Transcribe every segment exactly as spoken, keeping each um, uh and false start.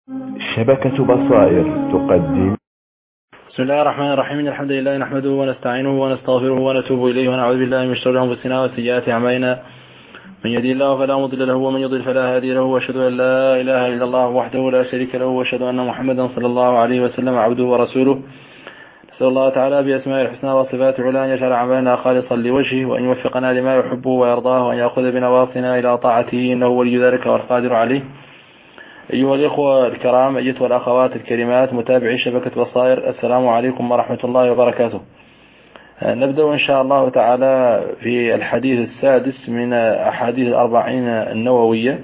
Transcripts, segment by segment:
شبكة بصائر تقدم. بسم الله الرحمن الرحيم. الحمد لله نحمده ونستعينه ونستغفره ونتوب إليه ونعوذ بالله من شرور أنفسنا وسيئات أعمالنا. من يهدي الله فلا مضل له ومن يضلل فلا هادي له، وأشهد أن لا إله إلا الله وحده لا شريك له، وأشهد أن محمدا صلى الله عليه وسلم عبده ورسوله. نسأل الله تعالى بأسمائه الحسنى وصفاته العلى أن يجعل أعمالنا خالصا لوجهه، وأن يوفقنا لما يحبه ويرضاه، وأن يأخذ بنواصينا إلى طاعته إنه ولي ذلك والقادر عليه. أيها الإخوة الكرام، أيتها الأخوات الكريمات، متابعي شبكة بصائر، السلام عليكم ورحمة الله وبركاته. نبدأ إن شاء الله تعالى في الحديث السادس من أحاديث الأربعين النووية،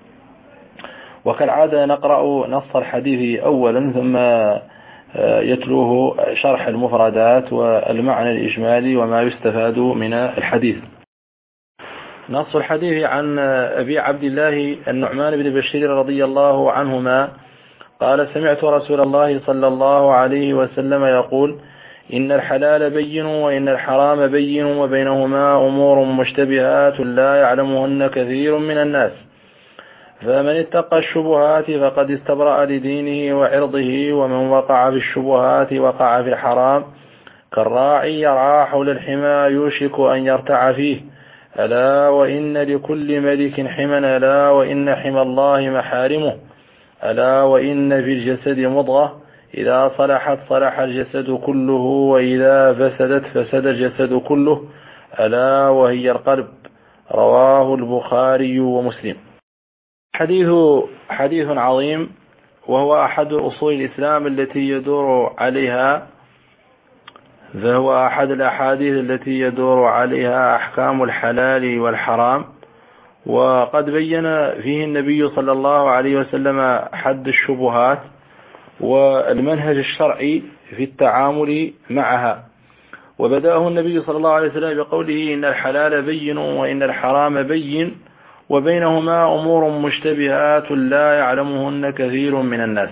وكالعادة نقرأ نص الحديث أولا ثم يتلوه شرح المفردات والمعنى الإجمالي وما يستفاد من الحديث. نص الحديث عن أبي عبد الله النعمان بن بشير رضي الله عنهما قال: سمعت رسول الله صلى الله عليه وسلم يقول: إن الحلال بين وإن الحرام بين وبينهما أمور مشتبهات لا يعلمهن كثير من الناس، فمن اتقى الشبهات فقد استبرأ لدينه وعرضه، ومن وقع في الشبهات وقع في الحرام، كالراعي يرعى حول الحمى يوشك أن يرتع فيه. ألا وإن لكل ملك حما، ألا وإن حمى الله محارمه، ألا وإن في الجسد مضغة إذا صلحت صلح الجسد كله، وإذا فسدت فسد الجسد كله، ألا وهي القلب. رواه البخاري ومسلم. حديث حديث عظيم، وهو أحد أصول الإسلام التي يدور عليها فهو أحد الأحاديث التي يدور عليها أحكام الحلال والحرام، وقد بين فيه النبي صلى الله عليه وسلم حد الشبهات والمنهج الشرعي في التعامل معها. وبدأه النبي صلى الله عليه وسلم بقوله: إن الحلال بين وإن الحرام بين وبينهما أمور مشتبهات لا يعلمهن كثير من الناس.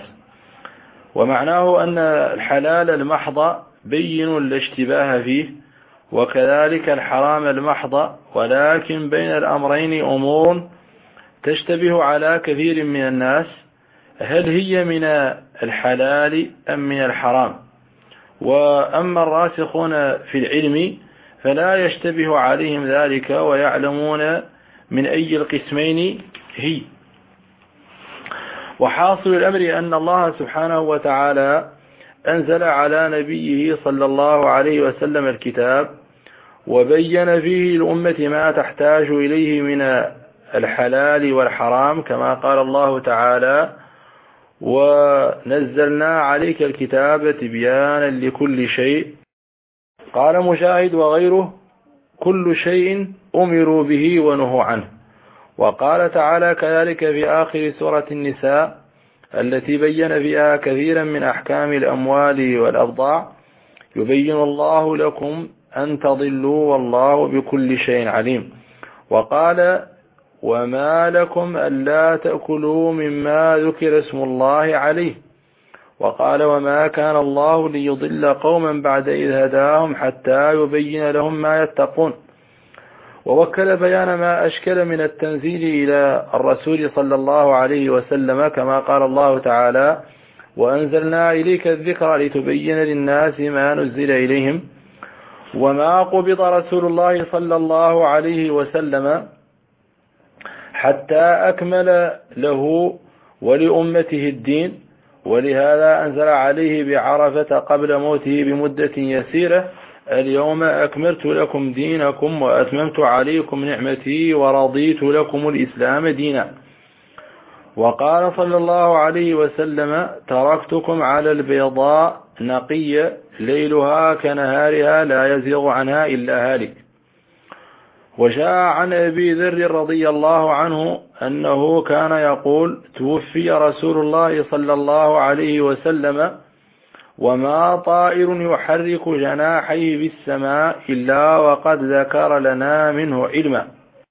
ومعناه أن الحلال المحض بين لا اشتباه فيه، وكذلك الحرام المحض، ولكن بين الأمرين أمور تشتبه على كثير من الناس، هل هي من الحلال أم من الحرام؟ وأما الراسخون في العلم فلا يشتبه عليهم ذلك، ويعلمون من أي القسمين هي. وحاصل الأمر أن الله سبحانه وتعالى أنزل على نبيه صلى الله عليه وسلم الكتاب، وبين فيه الأمة ما تحتاج إليه من الحلال والحرام، كما قال الله تعالى: ونزلنا عليك الكتاب تبيانا لكل شيء. قال مجاهد وغيره: كل شيء أمروا به ونهوا عنه. وقال تعالى كذلك في آخر سورة النساء التي بين فيها كثيرا من أحكام الأموال والأبضاع: يبين الله لكم أن تضلوا والله بكل شيء عليم. وقال: وما لكم ألا تأكلوا مما ذكر اسم الله عليه. وقال: وما كان الله ليضل قوما بعد إذ هداهم حتى يبين لهم ما يتقون. ووكل بيان ما أشكل من التنزيل إلى الرسول صلى الله عليه وسلم، كما قال الله تعالى: وأنزلنا إليك الذكر لتبين للناس ما نزل إليهم. وما قبض رسول الله صلى الله عليه وسلم حتى أكمل له ولأمته الدين، ولهذا أنزل عليه بعرفة قبل موته بمدة يسيرة: اليوم أكملت لكم دينكم وأتممت عليكم نعمتي ورضيت لكم الإسلام دينا. وقال صلى الله عليه وسلم: تركتكم على البيضاء نقية ليلها كنهارها لا يزيغ عنها إلا هالك. وجاء عن أبي ذر رضي الله عنه أنه كان يقول: توفي رسول الله صلى الله عليه وسلم وما طائر يحرك جناحيه بالسماء إلا وقد ذكر لنا منه علما.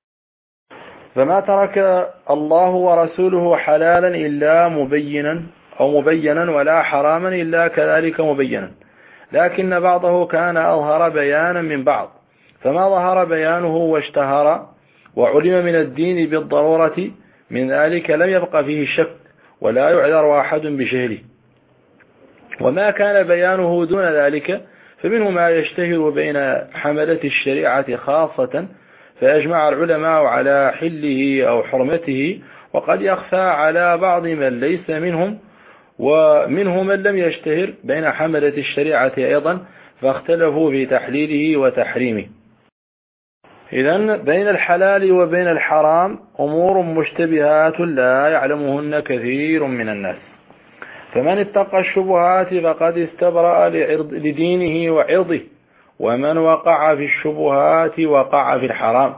فما ترك الله ورسوله حلالا إلا مبينا أو مبينا، ولا حراما إلا كذلك مبينا، لكن بعضه كان أظهر بيانا من بعض، فما ظهر بيانه واشتهر وعلم من الدين بالضرورة من ذلك لم يبق فيه شك، ولا يعذر أحد بجهله. وما كان بيانه دون ذلك فمنه ما يشتهر بين حملة الشريعة خاصة فيجمع العلماء على حله أو حرمته، وقد يخفى على بعض من ليس منهم، ومنه من لم يشتهر بين حملة الشريعة أيضا فاختلفوا في تحليله وتحريمه. إذن بين الحلال وبين الحرام أمور مشتبهات لا يعلمهن كثير من الناس، فمن اتقى الشبهات فقد استبرأ لدينه وعرضه، ومن وقع في الشبهات وقع في الحرام.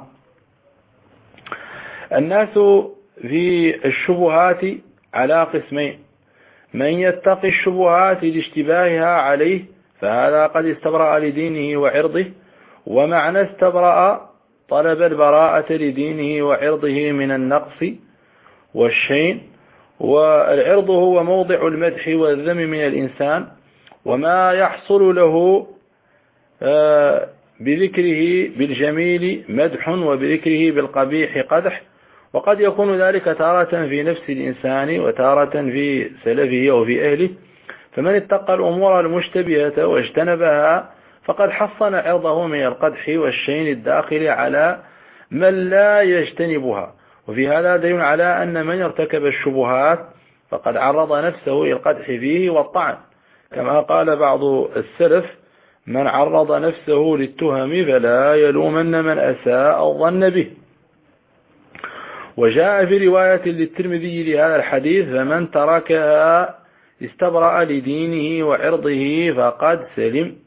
الناس في الشبهات على قسمين: من يتقي الشبهات لاشتباهها عليه فهذا قد استبرأ لدينه وعرضه، ومعنى استبرأ طلب البراءة لدينه وعرضه من النقص والشين. والعرض هو موضع المدح والذم من الإنسان، وما يحصل له بذكره بالجميل مدح وبذكره بالقبيح قدح، وقد يكون ذلك تارة في نفس الإنسان وتارة في سلفه أو في أهله. فمن اتقى الأمور المشتبهة واجتنبها فقد حصن عرضه من القدح والشين الداخل على من لا يجتنبها. وفي هذا دليل على أن من ارتكب الشبهات فقد عرض نفسه إلى القدح فيه والطعن، كما قال بعض السلف: من عرض نفسه للتهم فلا يلومن من أساء الظن به. وجاء في رواية للترمذي لهذا الحديث: فمن تركها استبرأ لدينه وعرضه فقد سلم.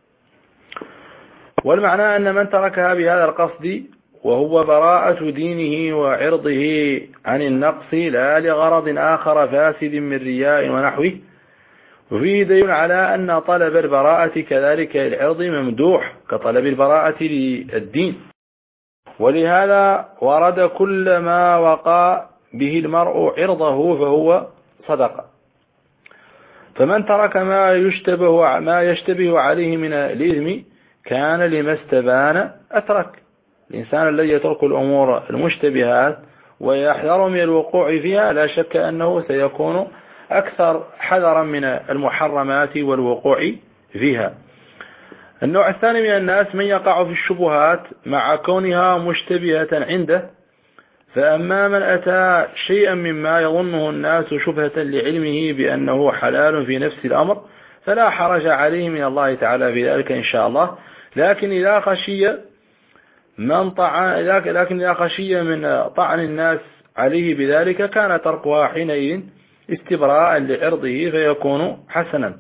والمعنى أن من تركها بهذا القصد وهو براءة دينه وعرضه عن النقص لا لغرض آخر فاسد من رياء ونحوه. وفيه دليل على أن طلب البراءة كذلك العرض ممدوح كطلب البراءة للدين، ولهذا ورد كل ما وقع به المرء عرضه فهو صدقة. فمن ترك ما يشتبه ما يشتبه عليه من الإثم كان لما استبان أترك. الإنسان الذي يترك الأمور المشتبهات ويحذر من الوقوع فيها لا شك أنه سيكون أكثر حذرا من المحرمات والوقوع فيها. النوع الثاني من الناس من يقع في الشبهات مع كونها مشتبهة عنده، فأما من أتى شيئا مما يظنه الناس شبهة لعلمه بأنه حلال في نفس الأمر فلا حرج عليه من الله تعالى في ذلك إن شاء الله. لكن إذا خشي من طعن لكن إذا خشي من طعن الناس عليه بذلك كان تركها حينئذ استبراء لعرضه فيكون حسنا.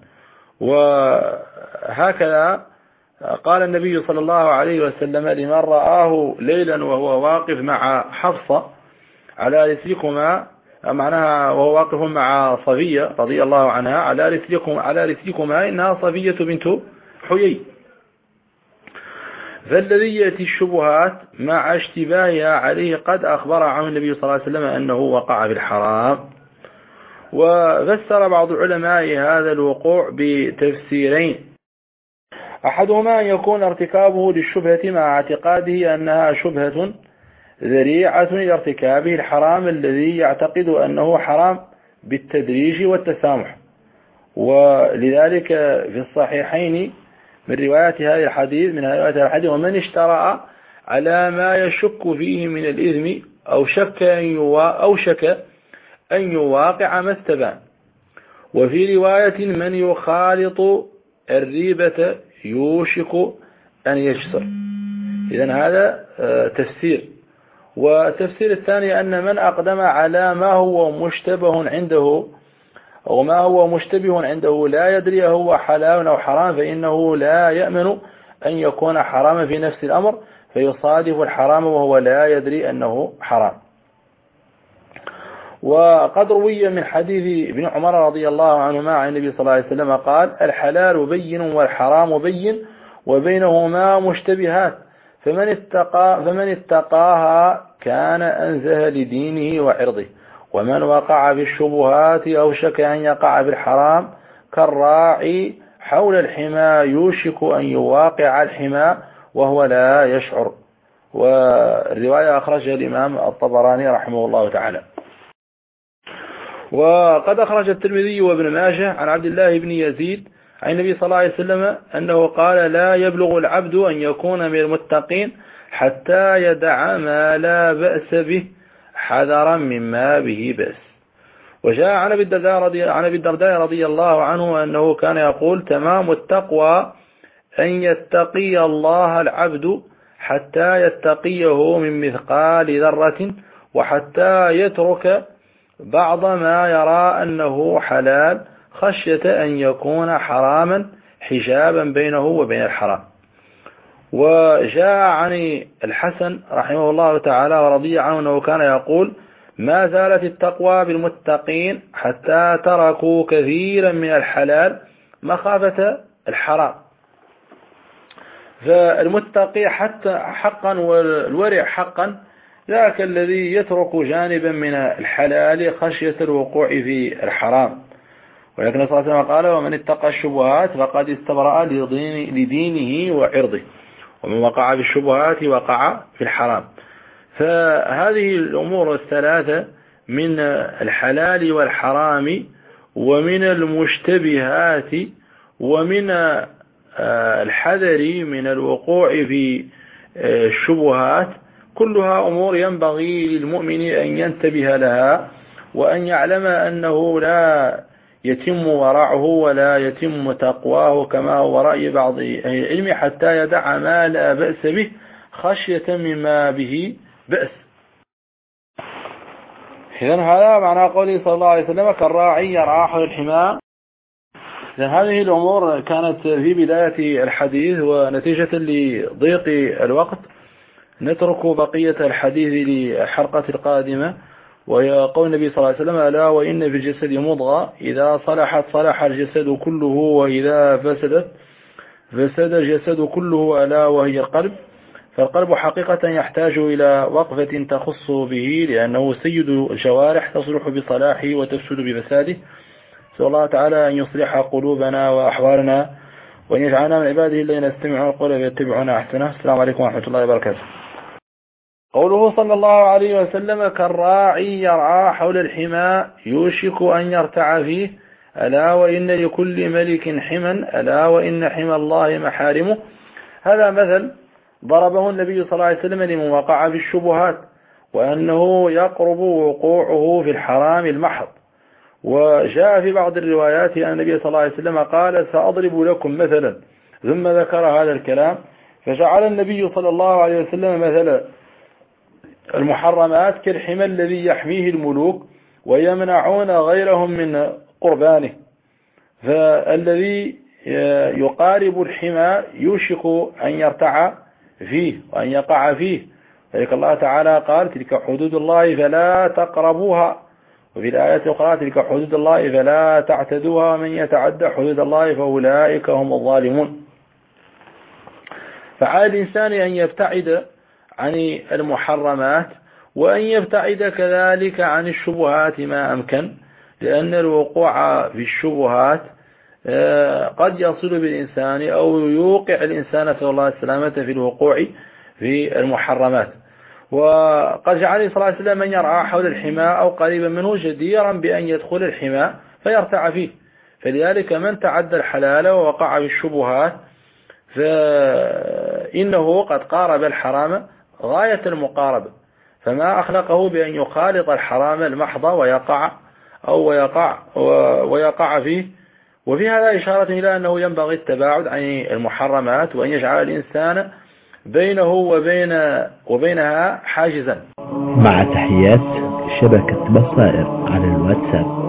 وهكذا قال النبي صلى الله عليه وسلم لمن رآه ليلا وهو واقف مع حفصة على رسلكما، معناها وهو واقف مع صفية رضي الله عنها على رسلكم على رسلكما إنها صفية بنت حيي. فالذي يأتي الشبهات مع اشتباهها عليه قد أخبر عنه النبي صلى الله عليه وسلم أنه وقع في الحرام. وفسر بعض العلماء هذا الوقوع بتفسيرين: أحدهما أن يكون ارتكابه للشبهة مع اعتقاده أنها شبهة ذريعة إلى ارتكابه الحرام الذي يعتقد أنه حرام بالتدريج والتسامح. ولذلك في الصحيحين من روايات هذا الحديث من روايات هذا الحديث: ومن اشترى على ما يشك فيه من الإثم أو شك أن أو شك أن يواقع ما استبان. وفي رواية: من يخالط الريبة يوشك أن يجسر. إذن هذا تفسير. والتفسير الثاني أن من أقدم على ما هو مشتبه عنده وما هو مشتبه عنده لا يدري هو حلال أو حرام فإنه لا يأمن أن يكون حراما في نفس الأمر فيصادف الحرام وهو لا يدري أنه حرام. وقد روي من حديث ابن عمر رضي الله عنهما عن النبي صلى الله عليه وسلم قال: الحلال بين والحرام بين وبينهما مشتبهات فمن اتقى فمن اتقاها كان أنزه لدينه وعرضه، ومن وقع في الشبهات أو شك أن يقع في الحرام كالراعي حول الحمى يوشك أن يواقع الحمى وهو لا يشعر. والرواية أخرجها الإمام الطبراني رحمه الله تعالى. وقد أخرج الترمذي وابن ماجه عن عبد الله بن يزيد عن النبي صلى الله عليه وسلم أنه قال لا يبلغ العبد أن يكون من المتقين حتى يدع ما لا بأس به حذرا مما به بأس. وجاء عن أبي الدرداء رضي, عن أبي الدرداء رضي الله عنه أنه كان يقول تمام التقوى أن يتقي الله العبد حتى يتقيه من مثقال ذرة وحتى يترك بعض ما يرى أنه حلال خشية أن يكون حراما حجابا بينه وبين الحرام. وجاء عن الحسن رحمه الله تعالى ورضي عنه أنه كان يقول ما زالت التقوى بالمتقين حتى تركوا كثيرا من الحلال مخافة الحرام. فالمتقي حتى حقا والورع حقا ذاك الذي يترك جانبا من الحلال خشية الوقوع في الحرام. ولكن صلى الله عليه وسلم قال ومن اتقى الشبهات فقد استبرأ لدينه وعرضه ومن وقع في الشبهات وقع في الحرام. فهذه الأمور الثلاثة من الحلال والحرام ومن المشتبهات ومن الحذر من الوقوع في الشبهات كلها أمور ينبغي للمؤمن أن ينتبه لها وأن يعلم أنه لا يتم ورعه ولا يتم تقواه كما هو رأي بعض أهل العلم حتى يدع ما لا بأس به خشية مما به بأس. إذن هذا معنى قوله صلى الله عليه وسلم كالراعي يرعى حول الحمى. إذن هذه الأمور كانت في بداية الحديث ونتيجة لضيق الوقت نترك بقية الحديث للحلقة القادمة، وهي قول النبي صلى الله عليه وسلم ألا وإن في الجسد مضغة إذا صلحت صلح الجسد كله وإذا فسدت فسد الجسد كله ألا وهي القلب. فالقلب حقيقة يحتاج إلى وقفة تخص به لأنه سيد الجوارح تصلح بصلاحه وتفسد بفساده. سأل الله تعالى أن يصلح قلوبنا وأحوالنا وأن يجعلنا من عباده الذين يستمعون القول ويتبعون أحسنه. السلام عليكم ورحمة الله وبركاته. قوله صلى الله عليه وسلم كالراعي يرعى حول الحمى يوشك أن يرتع فيه ألا وإن لكل ملك حما ألا وإن حمى الله محارمه. هذا مثل ضربه النبي صلى الله عليه وسلم لمن وقع في الشبهات وأنه يقرب وقوعه في الحرام المحض. وجاء في بعض الروايات أن النبي صلى الله عليه وسلم قال سأضرب لكم مثلا ثم ذكر هذا الكلام فجعل النبي صلى الله عليه وسلم مثلا المحرمات كالحمى الذي يحميه الملوك ويمنعون غيرهم من قربانه. فالذي يقارب الحمى يوشك أن يرتع فيه وأن يقع فيه. فلك الله تعالى قال تلك حدود الله فلا تقربوها، وفي الآية الأخرى تلك حدود الله فلا تعتدوها ومن يتعدى حدود الله فأولئك هم الظالمون. فعلى الإنسان أن يبتعد عن المحرمات وأن يبتعد كذلك عن الشبهات ما أمكن، لأن الوقوع في الشبهات قد يصل بالإنسان أو يوقع الإنسان نسأل الله السلامة في الوقوع في المحرمات. وقد جعل صلى الله عليه وسلم من يرعى حول الحمى أو قريبا منه جديرا بأن يدخل الحمى فيرتع فيه. فلذلك من تعدى الحلال ووقع في الشبهات فإنه قد قارب الحرام غاية المقاربة، فما أخلقه بأن يخالط الحرام المحض ويقع أو ويقع ويقع فيه. وفي هذا إشارة إلى أنه ينبغي التباعد عن المحرمات وأن يجعل الإنسان بينه وبين وبينها حاجزا. مع تحيات شبكة بصائر على الواتساب.